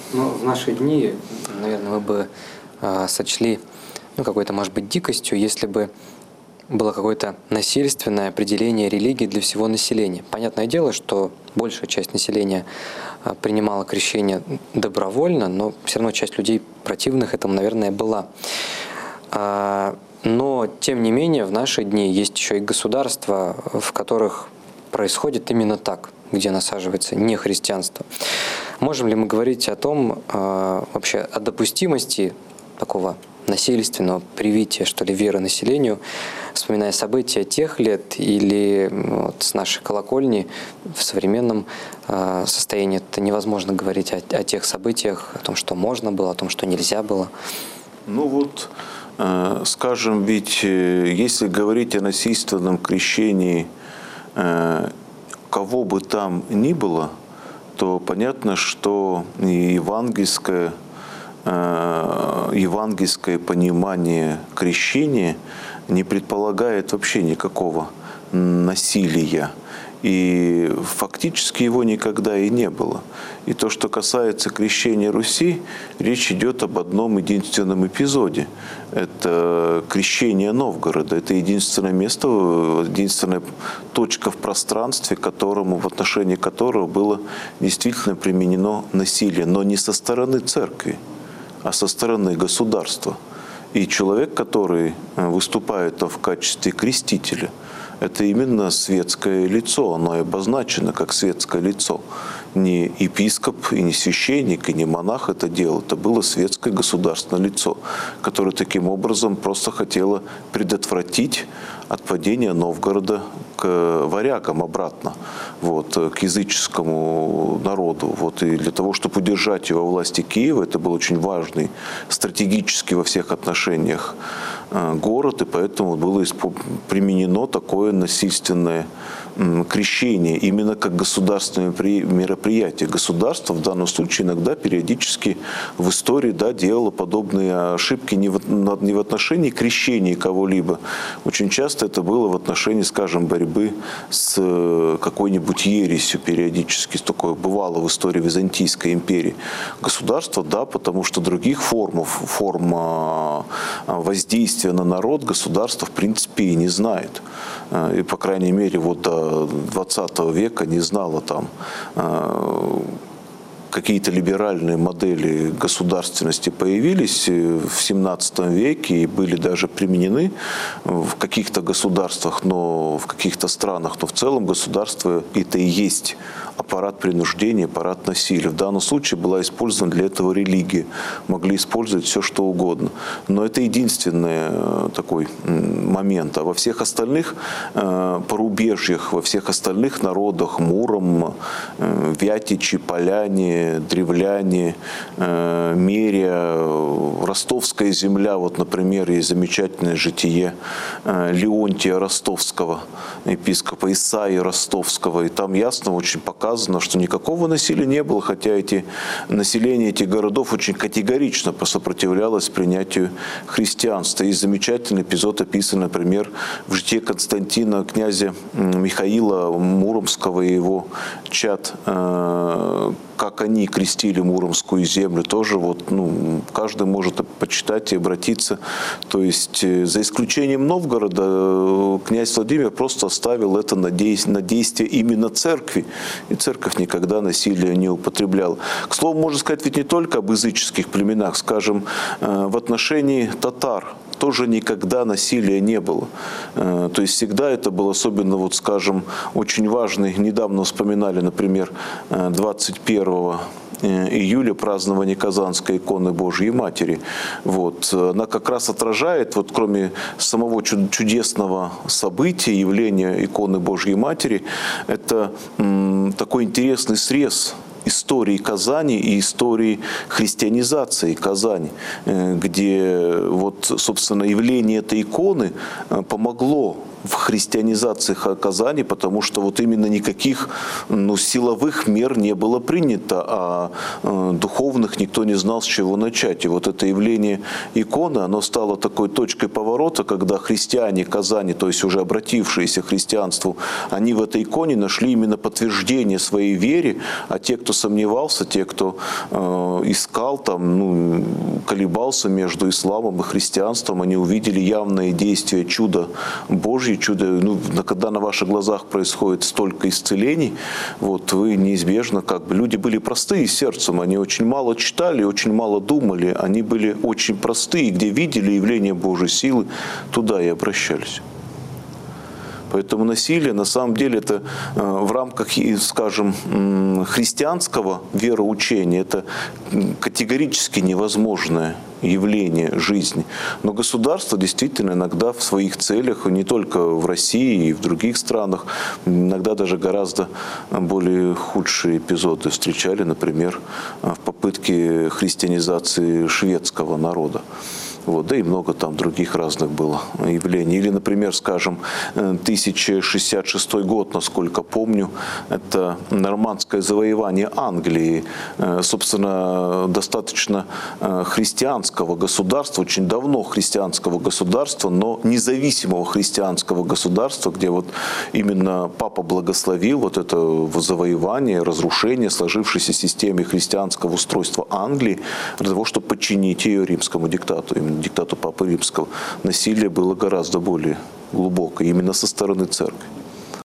Ну, в наши дни, наверное, мы бы сочли какой-то, может быть, дикостью, если бы было какое-то насильственное определение религии для всего населения. Понятное дело, что большая часть населения принимала крещение добровольно, но все равно часть людей противных этому, наверное, была. Но, тем не менее, в наши дни есть еще и государства, в которых происходит именно так, где насаживается нехристианство. Можем ли мы говорить о том, вообще о допустимости такого насильственного привития, что ли, веры населению, вспоминая события тех лет или с нашей колокольни в современном состоянии это невозможно говорить о тех событиях, о том, что можно было, о том, что нельзя было? Скажем, ведь если говорить о насильственном крещении кого бы там ни было, то понятно, что евангельское понимание крещения не предполагает вообще никакого насилия. И фактически его никогда и не было. И то, что касается крещения Руси, речь идет об одном единственном эпизоде. Это крещение Новгорода. Это единственное место, единственная точка в пространстве, в отношении которого было действительно применено насилие. Но не со стороны церкви, а со стороны государства. И человек, который выступает в качестве крестителя, это именно светское лицо, оно и обозначено как светское лицо. Не епископ, и не священник, и не монах это делал, это было светское государственное лицо, которое таким образом просто хотело предотвратить отпадение Новгорода к варягам обратно, к языческому народу. И для того, чтобы удержать его во власти Киева, это был очень важный, стратегически во всех отношениях город, и поэтому было применено такое насильственное крещение именно как государственное мероприятие. Государство в данном случае иногда периодически в истории делало подобные ошибки не в отношении крещения кого-либо. Очень часто это было в отношении, скажем, борьбы с какой-нибудь ересью периодически. Такое бывало в истории Византийской империи. Государство, потому что других форм воздействия на народ государство в принципе и не знает. И, по крайней мере, до 20 века не знало какие-то либеральные модели государственности появились в 17 веке и были даже применены в каких-то государствах, в каких-то странах, но в целом государство это и есть аппарат принуждения, аппарат насилия. В данном случае была использована для этого религия. Могли использовать все, что угодно. Но это единственный такой момент. А во всех остальных порубежьях, во всех остальных народах, Муром, Вятичи, Поляне, Древляне, Мерия, Ростовская земля, например, есть замечательное житие Леонтия Ростовского, епископа Исаии Ростовского. И там ясно очень показано, что никакого насилия не было, хотя население этих городов очень категорично сопротивлялось принятию христианства. Есть замечательный эпизод, описан, например, в житии Константина, князя Михаила Муромского и его чад, как они крестили Муромскую землю, тоже каждый может почитать и обратиться. То есть, за исключением Новгорода, князь Владимир просто оставил это на действие именно церкви. И церковь никогда насилие не употребляла. К слову, можно сказать ведь не только об языческих племенах. Скажем, в отношении татар тоже никогда насилия не было. То есть всегда это был особенно, скажем, очень важный. Недавно вспоминали, например, 21 июля празднование Казанской иконы Божьей Матери. Она как раз отражает, кроме самого чудесного события, явления иконы Божьей Матери, это такой интересный срез истории Казани и истории христианизации Казани, где, собственно, явление этой иконы помогло в христианизации Казани, потому что вот именно никаких силовых мер не было принято, а духовных никто не знал, с чего начать. И вот это явление иконы, оно стало такой точкой поворота, когда христиане Казани, то есть уже обратившиеся к христианству, они в этой иконе нашли именно подтверждение своей вере, а те, кто сомневался, те, кто искал, там, колебался между исламом и христианством, они увидели явное действие чуда Божье, чудо, когда на ваших глазах происходит столько исцелений, вот вы неизбежно, люди были простые сердцем, они очень мало читали, очень мало думали, они были очень простые, где видели явление Божьей силы, туда и обращались. Поэтому насилие, на самом деле, это в рамках, скажем, христианского вероучения, это категорически невозможное явление жизни. Но государство действительно иногда в своих целях, не только в России и в других странах, иногда даже гораздо более худшие эпизоды встречали, например, в попытке христианизации шведского народа. Вот, да и много там других разных было явлений. Или, например, скажем, 1066 год, насколько помню, это нормандское завоевание Англии, собственно, достаточно христианского государства, очень давно христианского государства, но независимого христианского государства, где вот именно Папа благословил вот это завоевание, разрушение сложившейся системе христианского устройства Англии для того, чтобы подчинить ее римскому диктату, именно диктату Папы Римского. Насилие было гораздо более глубокое, именно со стороны церкви.